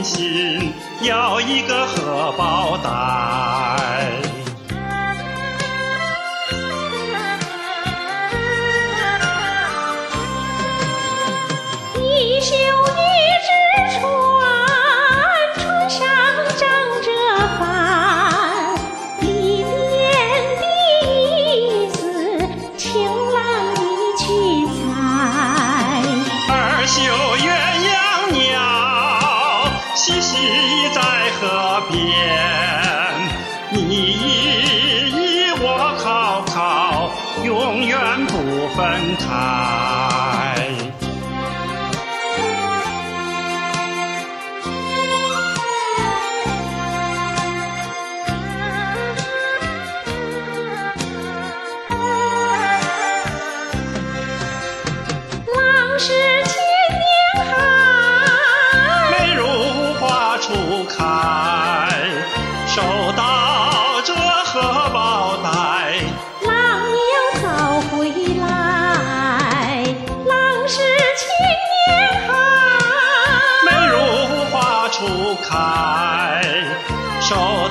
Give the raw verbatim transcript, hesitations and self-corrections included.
心要一个荷包蛋。 一宿一只船，船上长着帆，里边的意思，情郎你去猜。 二宿鸳鸯鸟，嬉戏在河边，你依依我靠靠，永远不分开。 郎是千年寒， 美如花初开，收到这荷包袋， 郎你要早回来。郎是千年寒， 美如花初开，收